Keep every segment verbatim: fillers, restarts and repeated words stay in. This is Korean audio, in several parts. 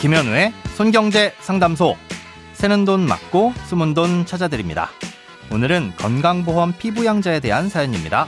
김현우의 손경제 상담소. 새는 돈 막고 숨은 돈 찾아드립니다. 오늘은 건강보험 피부양자에 대한 사연입니다.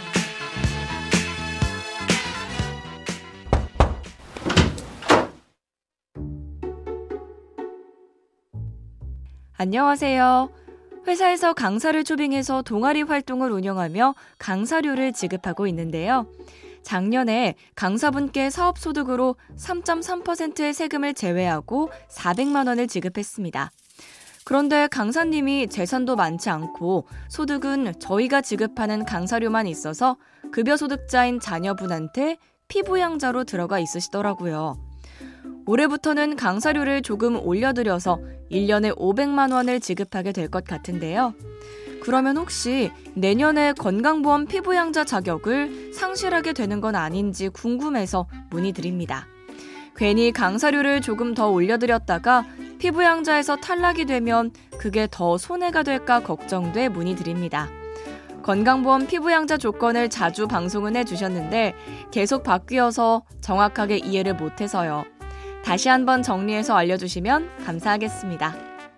안녕하세요. 회사에서 강사를 초빙해서 동아리 활동을 운영하며 강사료를 지급하고 있는데요. 작년에 강사분께 사업소득으로 삼 점 삼 퍼센트의 세금을 제외하고 사백만 원을 지급했습니다. 그런데 강사님이 재산도 많지 않고 소득은 저희가 지급하는 강사료만 있어서 급여소득자인 자녀분한테 피부양자로 들어가 있으시더라고요. 올해부터는 강사료를 조금 올려드려서 일 년에 오백만 원을 지급하게 될 것 같은데요. 그러면 혹시 내년에 건강보험 피부양자 자격을 상실하게 되는 건 아닌지 궁금해서 문의드립니다. 괜히 강사료를 조금 더 올려드렸다가 피부양자에서 탈락이 되면 그게 더 손해가 될까 걱정돼 문의드립니다. 건강보험 피부양자 조건을 자주 방송은 해주셨는데 계속 바뀌어서 정확하게 이해를 못해서요. 다시 한번 정리해서 알려주시면 감사하겠습니다.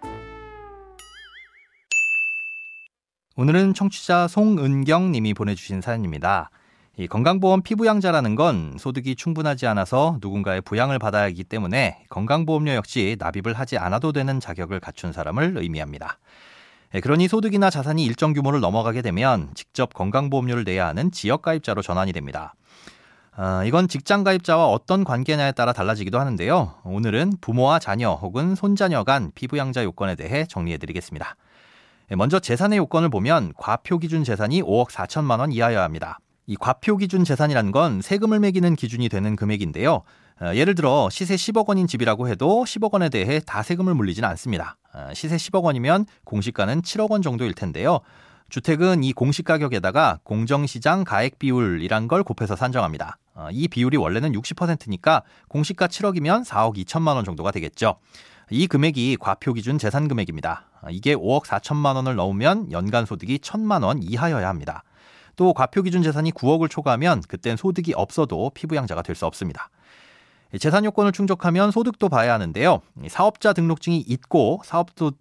오늘은 청취자 송은경 님이 보내주신 사연입니다. 이 건강보험 피부양자라는 건 소득이 충분하지 않아서 누군가의 부양을 받아야 하기 때문에 건강보험료 역시 납입을 하지 않아도 되는 자격을 갖춘 사람을 의미합니다. 그러니 소득이나 자산이 일정 규모를 넘어가게 되면 직접 건강보험료를 내야 하는 지역가입자로 전환이 됩니다. 어, 이건 직장가입자와 어떤 관계냐에 따라 달라지기도 하는데요. 오늘은 부모와 자녀 혹은 손자녀 간 피부양자 요건에 대해 정리해드리겠습니다. 먼저 재산의 요건을 보면 과표기준 재산이 오억 사천만 원 이하여야 합니다. 이 과표기준 재산이라는 건 세금을 매기는 기준이 되는 금액인데요. 어, 예를 들어 시세 십억 원인 집이라고 해도 십억 원에 대해 다 세금을 물리지는 않습니다. 어, 시세 십억 원이면 공시가는 칠억 원 정도일 텐데요. 주택은 이 공시가격에다가 공정시장 가액 비율이란 걸 곱해서 산정합니다. 어, 이 비율이 원래는 육십 퍼센트니까 공시가 칠억이면 사억 이천만 원 정도가 되겠죠. 이 금액이 과표기준 재산 금액입니다. 이게 오억 사천만 원을 넘으면 연간 소득이 천만 원 이하여야 합니다. 또 과표기준 재산이 구억을 초과하면 그땐 소득이 없어도 피부양자가 될 수 없습니다. 재산 요건을 충족하면 소득도 봐야 하는데요. 사업자 등록증이 있고 사업도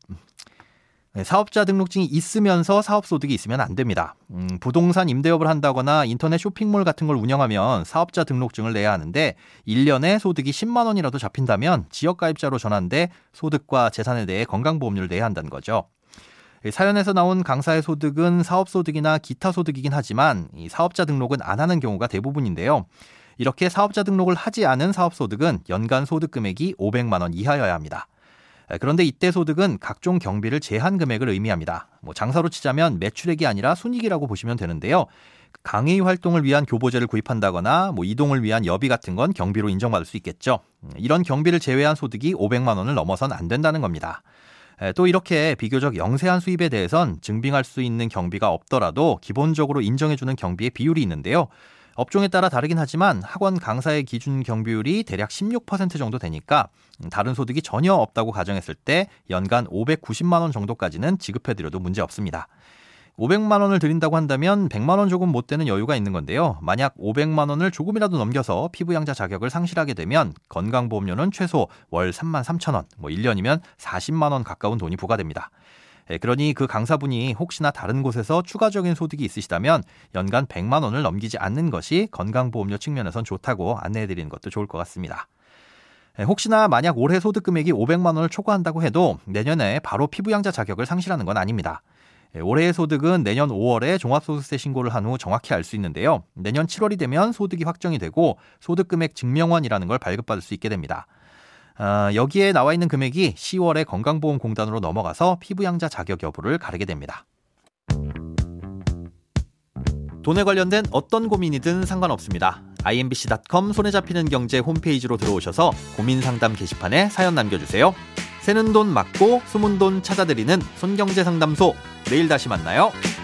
사업자 등록증이 있으면서 사업소득이 있으면 안 됩니다. 음, 부동산 임대업을 한다거나 인터넷 쇼핑몰 같은 걸 운영하면 사업자 등록증을 내야 하는데 일 년에 소득이 십만 원이라도 잡힌다면 지역가입자로 전환돼 소득과 재산에 대해 건강보험료를 내야 한다는 거죠. 사연에서 나온 강사의 소득은 사업소득이나 기타 소득이긴 하지만 이 사업자 등록은 안 하는 경우가 대부분인데요. 이렇게 사업자 등록을 하지 않은 사업소득은 연간 소득 금액이 오백만 원 이하여야 합니다. 그런데 이때 소득은 각종 경비를 제한 금액을 의미합니다. 뭐 장사로 치자면 매출액이 아니라 순이익이라고 보시면 되는데요. 강의 활동을 위한 교보제를 구입한다거나 뭐 이동을 위한 여비 같은 건 경비로 인정받을 수 있겠죠. 이런 경비를 제외한 소득이 오백만 원을 넘어선 안 된다는 겁니다. 또 이렇게 비교적 영세한 수입에 대해선 증빙할 수 있는 경비가 없더라도 기본적으로 인정해주는 경비의 비율이 있는데요. 업종에 따라 다르긴 하지만 학원 강사의 기준 경비율이 대략 십육 퍼센트 정도 되니까 다른 소득이 전혀 없다고 가정했을 때 연간 오백구십만 원 정도까지는 지급해드려도 문제 없습니다. 오백만 원을 드린다고 한다면 백만 원 조금 못 되는 여유가 있는 건데요. 만약 오백만 원을 조금이라도 넘겨서 피부양자 자격을 상실하게 되면 건강보험료는 최소 월 삼만 삼천 원, 뭐 일 년이면 사십만 원 가까운 돈이 부과됩니다. 그러니 그 강사분이 혹시나 다른 곳에서 추가적인 소득이 있으시다면 연간 백만 원을 넘기지 않는 것이 건강보험료 측면에선 좋다고 안내해드리는 것도 좋을 것 같습니다. 혹시나 만약 올해 소득 금액이 오백만 원을 초과한다고 해도 내년에 바로 피부양자 자격을 상실하는 건 아닙니다. 올해의 소득은 내년 오월에 종합소득세 신고를 한 후 정확히 알 수 있는데요. 내년 칠월이 되면 소득이 확정이 되고 소득금액 증명원이라는 걸 발급받을 수 있게 됩니다. 어, 여기에 나와 있는 금액이 시월에 건강보험공단으로 넘어가서 피부양자 자격 여부를 가르게 됩니다. 돈에 관련된 어떤 고민이든 상관없습니다. 아이엠비씨 닷컴 손에 잡히는 경제 홈페이지로 들어오셔서 고민상담 게시판에 사연 남겨주세요. 새는 돈 막고 숨은 돈 찾아드리는 손경제 상담소. 내일 다시 만나요.